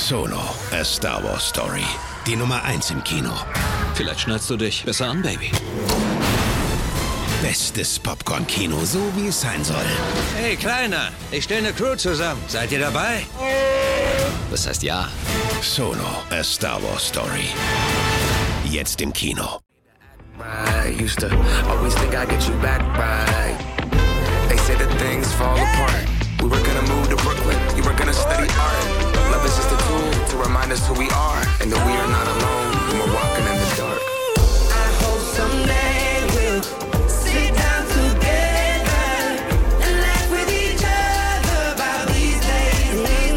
Solo, A Star Wars Story. Die Nummer 1 im Kino. Vielleicht schnallst du dich besser an, Baby. Bestes Popcorn-Kino, so wie es sein soll. Hey, Kleiner, ich stelle eine Crew zusammen. Seid ihr dabei? Das heißt ja. Solo, A Star Wars Story. Jetzt im Kino. I used to always think I'd get you back right. They say that things fall apart. We were gonna move to Brooklyn. You were gonna study art. Love is just a tool to remind us who we are and that we are not alone when we're walking in the dark. I hope someday we'll sit down together and laugh with each other about these days.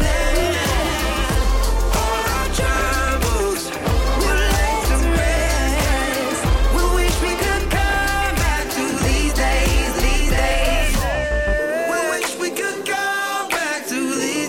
All our troubles will lay to rest. We wish we could come back to these days. We wish we could come back to these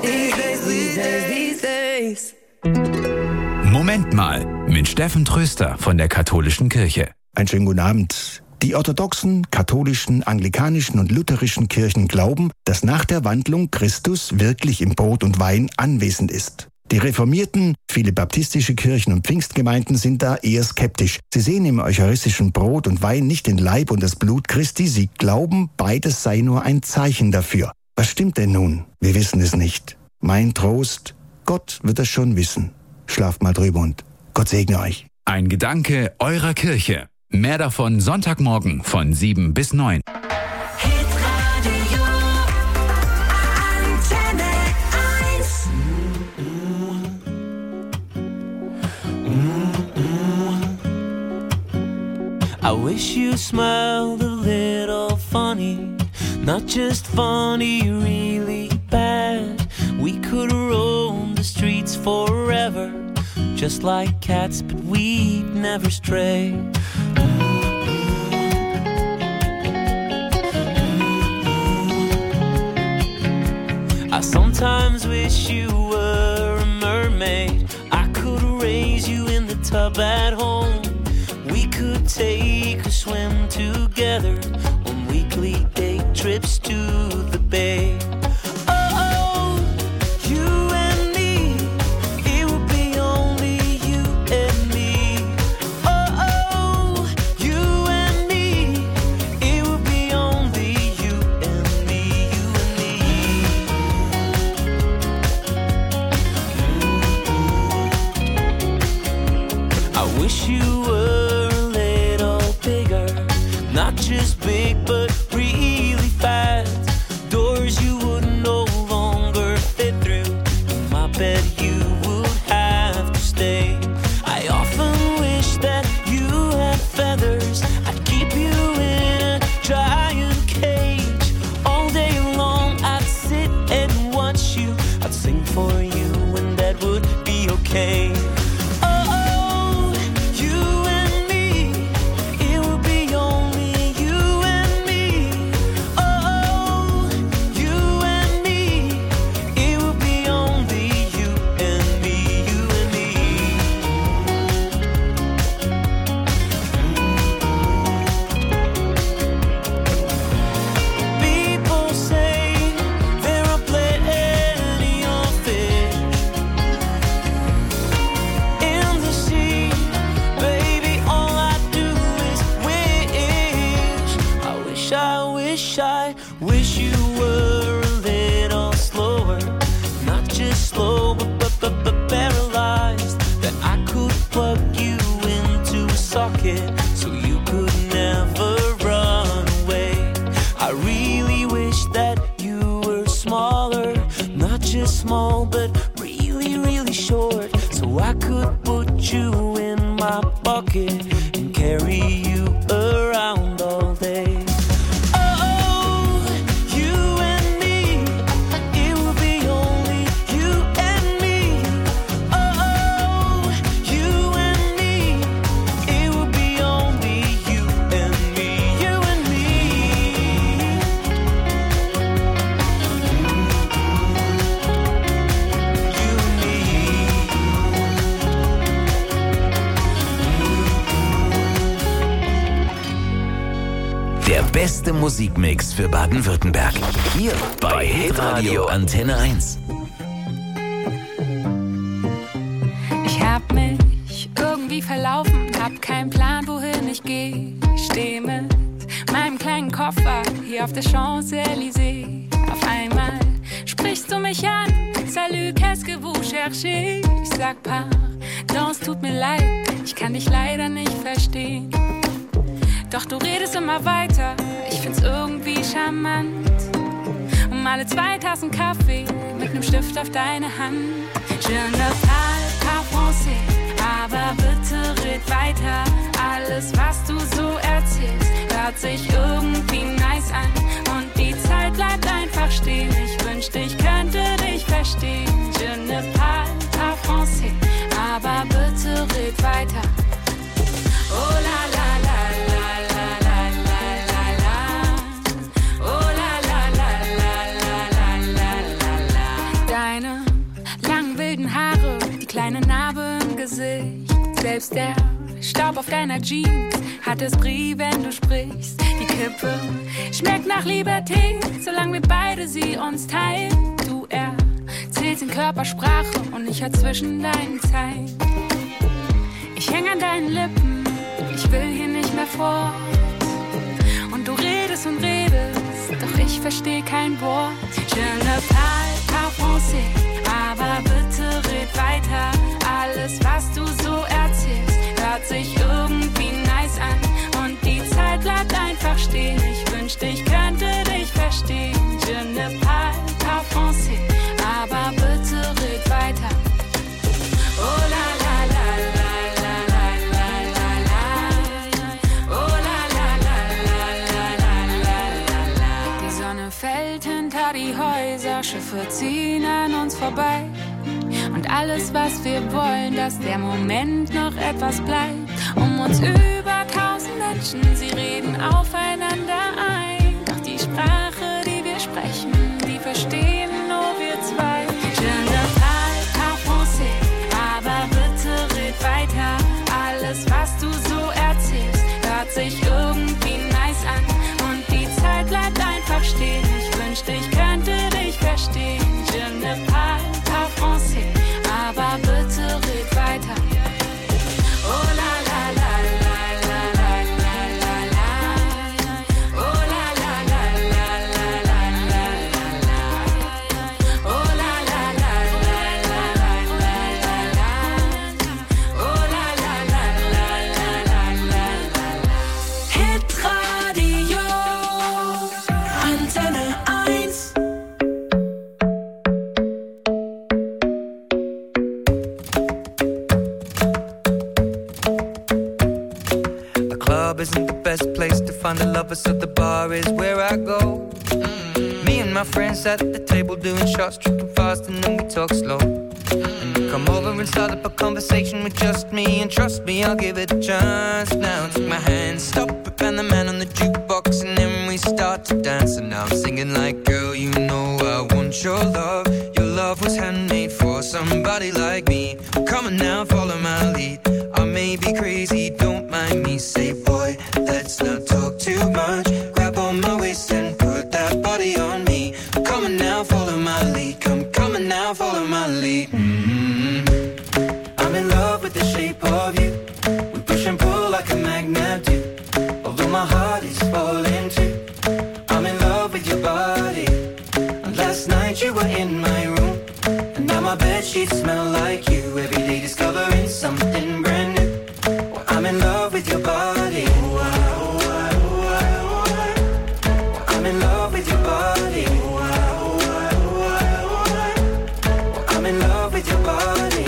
days. Moment mal, mit Steffen Tröster von der Katholischen Kirche. Einen schönen guten Abend. Die orthodoxen, katholischen, anglikanischen und lutherischen Kirchen glauben, dass nach der Wandlung Christus wirklich im Brot und Wein anwesend ist. Die reformierten, viele baptistische Kirchen und Pfingstgemeinden sind da eher skeptisch. Sie sehen im eucharistischen Brot und Wein nicht den Leib und das Blut Christi. Sie glauben, beides sei nur ein Zeichen dafür. Was stimmt denn nun? Wir wissen es nicht. Mein Trost, Gott wird es schon wissen. Schlaft mal drüber und Gott segne euch. Ein Gedanke eurer Kirche. Mehr davon Sonntagmorgen von 7 bis 9. Hitradio Antenne 1. I wish you smiled a little funny, not just funny, really bad. We could roam the streets forever, just like cats, but we'd never stray. I sometimes wish you were a mermaid. I could raise you in the tub at home. We could take a swim together on weekly day trips to the bay. Oh, you and me, it would be only you and me. Oh, you and me, it would be only you and me, you and me. I wish you were a little bigger, not just big but really fat. Doors you would no longer fit through. In my bed you would have to stay. I often wish that you had feathers. I'd keep you in a giant cage. All day long I'd sit and watch you. I'd sing for you and that would be okay. Oh, you and me, it would be only you and me. Oh, you and me, it would be only you and me, you and me. People say there are plenty of fish in the sea. Baby, all I do is wish. I wish you were a little slower. Not just slow, but paralyzed. That I could plug you into a socket so you could never run away. I really wish that you were smaller. Not just small, but really, really short. So I could put you in my pocket and carry you around all day. Oh, you and me, it would be only you and me. Oh, you and me, it would be only you and me, you and me. You and me. Der beste Musikmix für Baden-Württemberg. Hier bei Hitradio Antenne 1. laufen, hab keinen Plan, wohin ich geh. Steh mit meinem kleinen Koffer hier auf der Champs-Élysées. Auf einmal sprichst du mich an. Salut, qu'est-ce que vous cherchez? Ich sag pardon, es tut mir leid, ich kann dich leider nicht verstehen. Doch du redest immer weiter, ich find's irgendwie charmant. Alle 2 Tassen Kaffee mit nem Stift auf deine Hand. Je ne parle pas français, aber bitte red weiter. Alles, was du so erzählst, hört sich irgendwie nice an. Und die Zeit bleibt einfach stehen. Ich wünschte, ich könnte dich verstehen. Je ne parle pas français, aber bitte red weiter. Oh la la la la la la la la la. Oh la la la la la la la la. Deine langen wilden Haare, die kleine Narbe im Gesicht. Selbst der Staub auf deiner Jeans hat es Brie, wenn du sprichst. Die Kippe schmeckt nach Liberté, solange wir beide sie uns teilen. Du erzählst in Körpersprache und ich hör zwischen deinen Zeilen. Ich häng an deinen Lippen, ich will hier nicht mehr fort. Und du redest und redest, doch ich versteh kein Wort. Je ne parle pas français, aber bitte red weiter. Alles, was du so erzählst, hört sich irgendwie nice an. Und die Zeit bleibt einfach stehen. Ich wünschte, ich könnte dich verstehen. Je ne parle pas français, aber bitte red weiter. Oh la la la la la la la la la. Oh la la la la la la la la. Die Sonne fällt hinter die Häuser, Schiffe ziehen an uns vorbei. Und alles, was wir wollen, dass der Moment noch etwas bleibt. Um uns über 1000 Menschen, sie reden aufeinander ein. Doch die Sprache, die wir sprechen, die verstehen nur wir zwei. Je ne parle pas français, aber bitte red weiter. Alles, was du so erzählst, hört sich irgendwie nice an. Und die Zeit bleibt einfach stehen. Ich wünschte, ich könnte dich verstehen. Je ne parle pas français, aber bitte red weiter. Oh la la la la la la la la la. Oh la la la la la la la la la. Oh la la la la la la la la la. Oh la la la la la la la la. Hitradio Antenne 1. Isn't the best place to find a lover, so the bar is where I go. Me and my friends at the table doing shots, tripping fast, and then we talk slow. And you come over and start up a conversation with just me, and trust me, I'll give it a chance. Now take my hand, stop it, and the man on the jukebox, and then we start to dance. And now I'm singing like, girl, you know I want your love. Your love was handmade for somebody like me. Come on now, follow my lead. I may be crazy, don't mind me. Say, boy, let's not talk too much. Grab on my waist and put that body on me. Come on now, follow my lead. Come on now, follow my lead. I'm in love with the shape of you. We push and pull like a magnet do. Although my heart is falling too. I'm in love with your body. And last night you were in my room. And now my bedsheets smell like you. Every day discovering something brand new. Well, I'm in love with your body. I'm in love with your body. I'm in love with your body.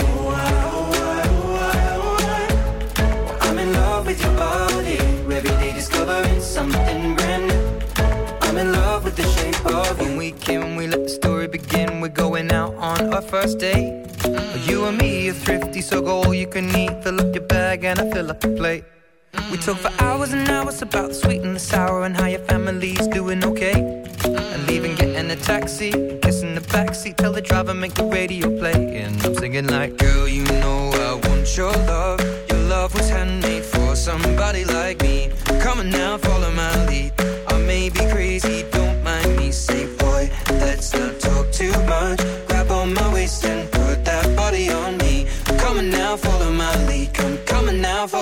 I'm in love with your body. Every day discovering something brand new. I'm in love with the shape of you. When we came, we let the story begin. We're going out on our first date. You and me are thrifty, so go all you can eat. Fill up your bag and I fill up the plate. We talk for hours and hours about the sweet and the sour and how your family's doing okay. And leaving, getting a taxi, kissing the backseat, tell the driver make the radio play. And I'm singing like, girl, you know I want your love. Your love was handmade for somebody like me. Come on now, follow my lead. I may be crazy, don't mind me. Say, boy, let's not talk too much. Grab on my waist and put that body on me. Come on now, follow my lead. Come on now, follow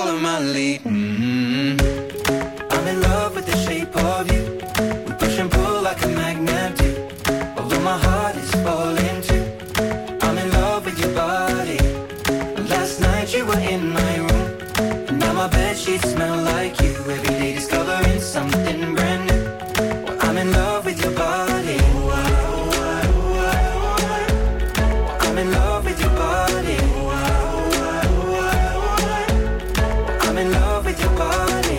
bedsheets smell like you. Every day discovering something brand new. Well, I'm in love with your body. I'm in love with your body. I'm in love with your body.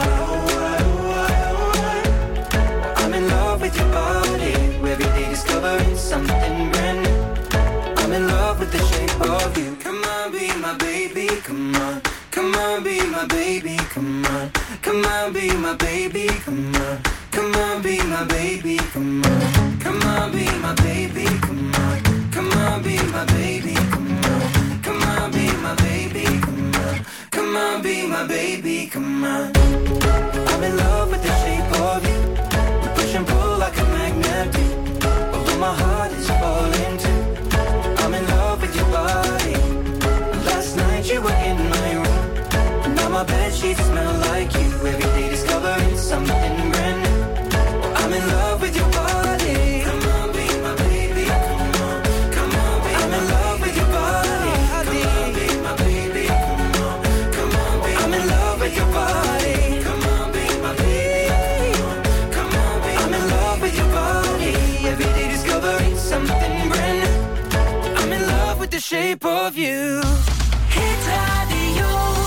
I'm in love with your body. Every day discovering something brand new. I'm in love with the shape of you. Come on, be my baby, come on. Come on, be my baby, come on. Come on, be my baby, come on. Come on, be my baby, come on. Come on, be my baby, come on. Come on, be my baby, come on. Come on, be my baby, come on. Come on, be my baby, come on. I'm in love with the shape of you. We push and pull like a magnet do. Although my heart is falling too. I'm in love with your body. Last night you were in my room. Now my bedsheets smell like you. Every day discovering something brand new. I'm in love with your body. Come on, be my baby. Come on, come on, be I'm in love with your body. Come on, be my baby. Come on, come on, be I'm in love with your body. Come on, be my baby. Come on, be I'm in love with your body. Every day discovering something brand new. I'm in love with the shape of you. Hit radio.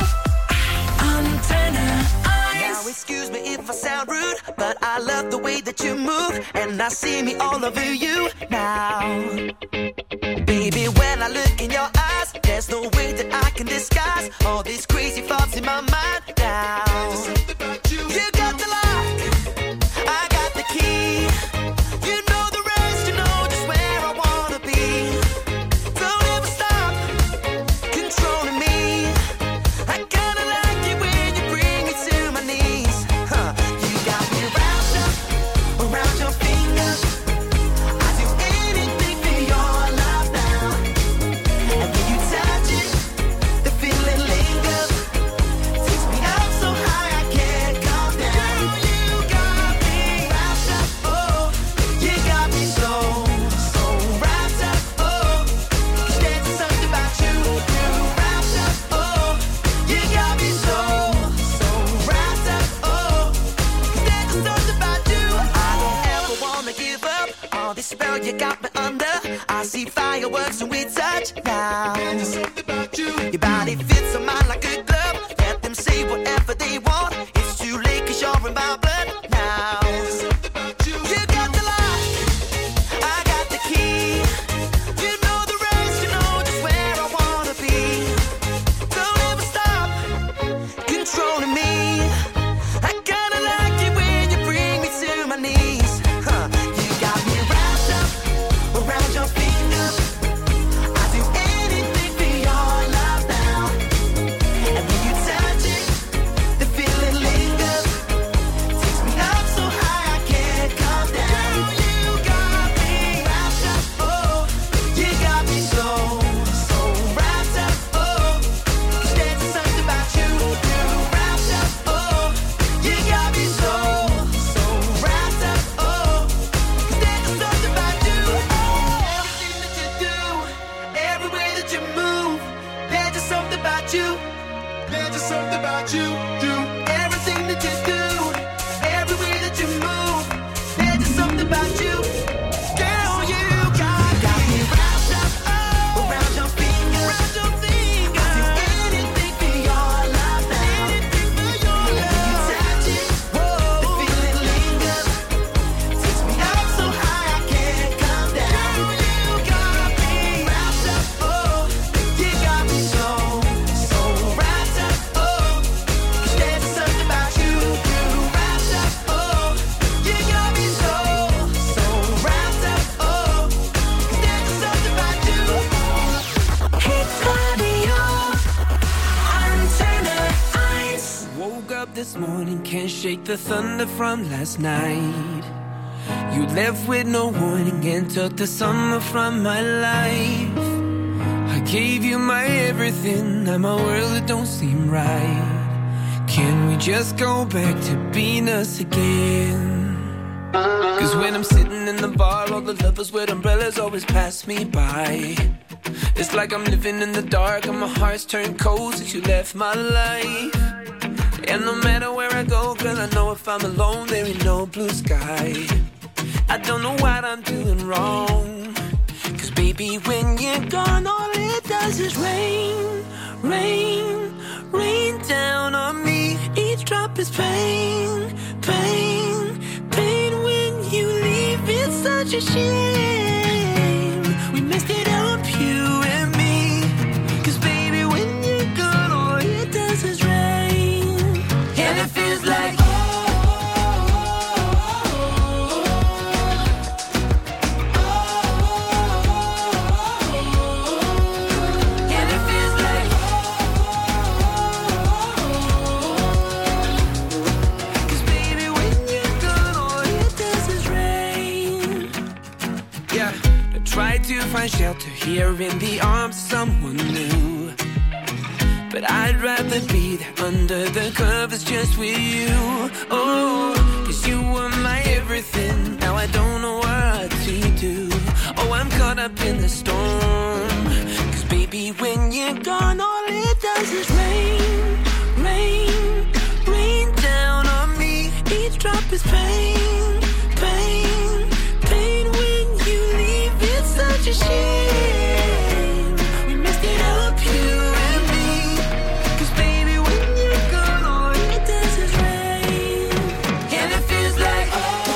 Now excuse me if I sound rude, but I love the way that you move, and I see me all over you now. Baby, when I look in your eyes, there's no way that I can disguise all these crazy thoughts in my mind now. You got the lock, I got the key. You know the rest, you know just where I wanna be. Don't ever stop controlling me. I kinda like it when you bring me to my knees. You got me wrapped up around your finger. I do anything for your love now. And when you touch it, the feeling lingers. Takes me up so high I can't calm down. You got me wrapped up, oh. You got me so wrapped up, oh. 'Cause there's something about you, wrapped up, oh. You got me so wrapped up, oh. 'Cause there's something about you. I don't ever wanna give up all this spell you got me under. I see fireworks when we touch now. There's something about you. Your body fits on mine like a glove. Let them say whatever they want. It's too late 'cause you're in my blood now. There's something about you. You got the lock, I got the key. You know the rest, you know just where I wanna be. Don't ever stop controlling me. I kinda like it when you bring me to my knees. You got me wrapped up around your finger. I do anything for your love now. And when you touch it, the feeling lingers. Takes me up so high I can't calm down. You got me wrapped up, oh. You got me so wrapped up, oh. 'Cause there's something about you, wrapped up, oh. You got me so wrapped up, oh. 'Cause there's something about you, everything that you do, every way that you move. There's just something about you. There's just something about you, everything that you do, every way that you move. There's just something about you. Girl, you got me wrapped up around your finger. I do anything for your love now. And when you touch it, the feeling lingers. Takes me up so high I can't calm down. You got me wrapped up, oh. You got me so wrapped up, oh. 'Cause there's something about you, wrapped up, oh. You got me so wrapped up, oh. 'Cause there's something about you. Hit radio, Antenne 1. Woke up this morning, can't shake the thunder from last night. You left with no warning and took the summer from my life. I gave you my everything, now my world it don't seem right. Can we just go back to being us again? 'Cause when I'm sitting in the bar, all the lovers with umbrellas always pass me by. It's like I'm living in the dark and my heart's turned cold since you left my life. And no matter where I go, girl, I know if I'm alone, there ain't no blue sky. I don't know what I'm doing wrong. Cause baby, when you're gone, all it does is rain, rain, rain down on me. Each drop is pain, pain, pain. When you leave, it's such a shame. We messed it up, you and me. Cause baby, when you're gone, all it does is rain. And it feels like try to find shelter here in the arms of someone new. But I'd rather be there under the covers just with you. Oh, cause you were my everything. Now I don't know what to do. Oh, I'm caught up in the storm. Cause baby, when you're gone, all it does is rain, rain, rain down on me. Each drop is pain, pain, pain. When you leave, it's such a shame. We messed it up, you and me. Cause baby, when you're gone, all it does is rain. And it feels like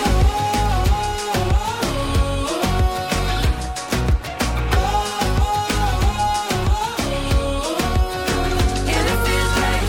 and it feels like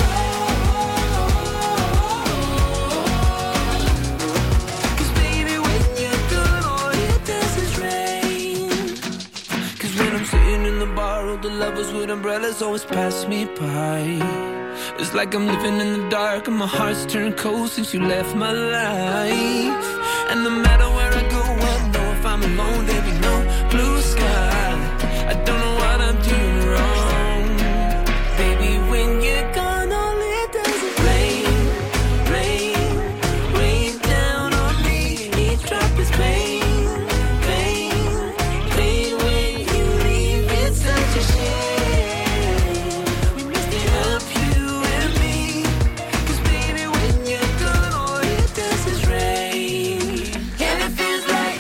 cause baby, when you're gone, all it does is rain. Cause when I'm sitting in the bar, all the lovers with umbrellas always pass me by. It's like I'm living in the dark and my heart's turned cold since you left my life. And no matter where I go, I know if I'm alone, there'll be no blue sky. I don't know what I'm doing wrong. Baby, when you're gone, all it does is rain, rain, rain down on me. Each drop is pain, pain, pain. When you leave, it's such a shame. We messed it up, you and me. Cause baby, when you're gone, all it does is rain. And it feels like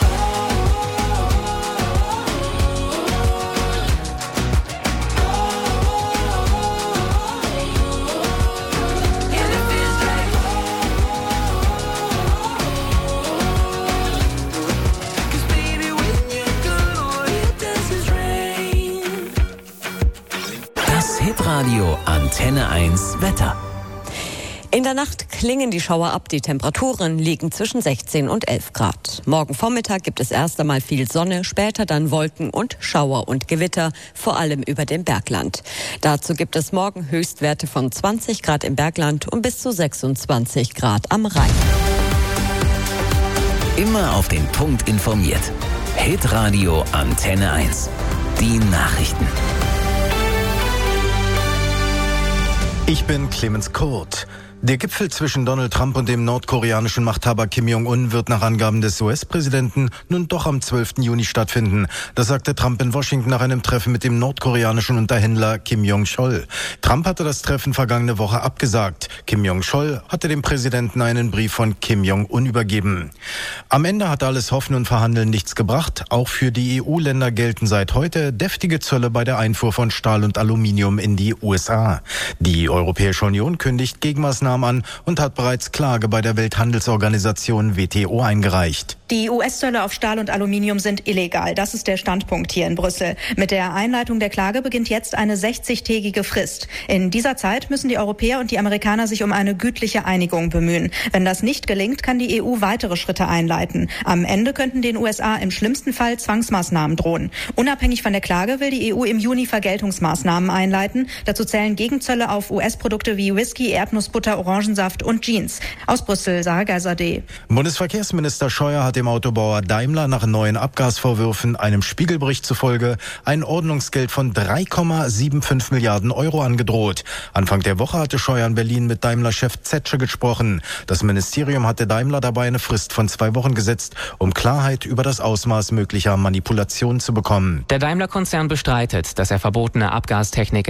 and it feels like cause baby, when you're gone, all it does is rain. Das Hitradio Antenne 1 Wetter. In der Nacht klingen die Schauer ab. Die Temperaturen liegen zwischen 16 und 11 Grad. Morgen Vormittag gibt es erst einmal viel Sonne, später dann Wolken und Schauer und Gewitter, vor allem über dem Bergland. Dazu gibt es morgen Höchstwerte von 20 Grad im Bergland und bis zu 26 Grad am Rhein. Immer auf den Punkt informiert. Hitradio Antenne 1. Die Nachrichten. Ich bin Clemens Kurt. Der Gipfel zwischen Donald Trump und dem nordkoreanischen Machthaber Kim Jong-un wird nach Angaben des US-Präsidenten nun doch am 12. Juni stattfinden. Das sagte Trump in Washington nach einem Treffen mit dem nordkoreanischen Unterhändler Kim Jong-chol. Trump hatte das Treffen vergangene Woche abgesagt. Kim Jong-chol hatte dem Präsidenten einen Brief von Kim Jong-un übergeben. Am Ende hat alles Hoffen und Verhandeln nichts gebracht. Auch für die EU-Länder gelten seit heute deftige Zölle bei der Einfuhr von Stahl und Aluminium in die USA. Die Europäische Union kündigt Gegenmaßnahmen an und hat bereits Klage bei der Welthandelsorganisation WTO eingereicht. Die US-Zölle auf Stahl und Aluminium sind illegal. Das ist der Standpunkt hier in Brüssel. Mit der Einleitung der Klage beginnt jetzt eine 60-tägige Frist. In dieser Zeit müssen die Europäer und die Amerikaner sich um eine gütliche Einigung bemühen. Wenn das nicht gelingt, kann die EU weitere Schritte einleiten. Am Ende könnten den USA im schlimmsten Fall Zwangsmaßnahmen drohen. Unabhängig von der Klage will die EU im Juni Vergeltungsmaßnahmen einleiten. Dazu zählen Gegenzölle auf US-Produkte wie Whisky, Erdnussbutter, Orangensaft und Jeans. Aus Brüssel, Sarah Geiser-D. Bundesverkehrsminister Scheuer hat dem Autobauer Daimler nach neuen Abgasvorwürfen einem Spiegelbericht zufolge ein Ordnungsgeld von 3,75 Milliarden Euro angedroht. Anfang der Woche hatte Scheuer in Berlin mit Daimler-Chef Zetsche gesprochen. Das Ministerium hatte Daimler dabei eine Frist von 2 Wochen gesetzt, um Klarheit über das Ausmaß möglicher Manipulationen zu bekommen. Der Daimler-Konzern bestreitet, dass er verbotene Abgastechnik